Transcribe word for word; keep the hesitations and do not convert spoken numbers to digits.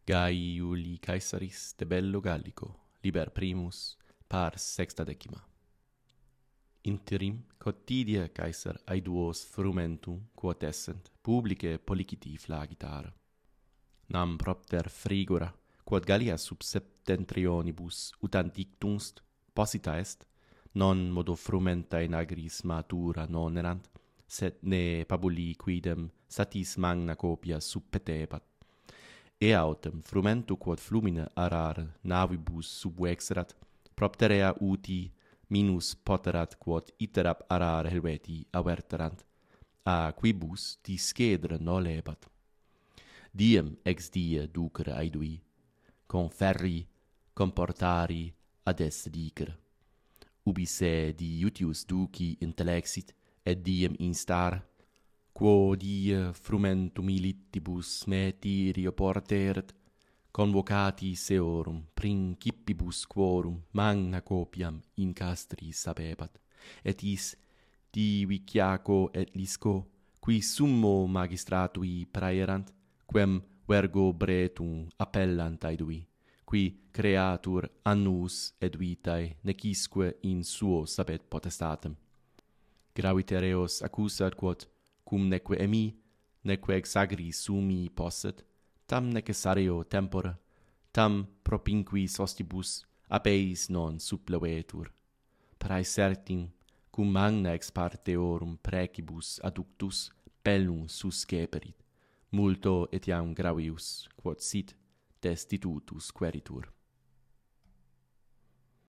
Gai Iuli Caesaris de bello Gallico, liber primus, par sextadecima. Interim quotidia Caesar aeduos frumentum quod essent publicae policiti flagitar. Nam propter frigora, quod Gallia sub septentrionibus utant dictunst, posita est, non modo frumenta in agris matura non erant, sed ne pabuli quidem satis magna copia subpetebat. E autem frumentu quod flumine arar navibus subvexerat, propterea uti minus poterat quod iterab arare helveti averterant, a quibus discedere nolebat. Diem ex die ducere aedui, conferri, comportari ad esse dicere. Ubi se diutius duci intellexit, et diem instar, quo die frumentum ilitibus metirio porteret, convocati seorum principibus quorum magna copiam in castris sapebat, et is diviciaco et lisco, qui summo magistratui praerant, quem vergo bretum appellant aedui, qui creatur annus et vitae necisque in suo sapet potestatem. Gravitereos accusat quod, cum neque emi, neque ex agri sumi posset, tam necessario tempora, tam propinquis ostibus apeis non supplevetur. Prae certim, cum magna ex parteorum precibus adductus, bellum susceperit, multo etiam gravius, quod sit destitutus queritur.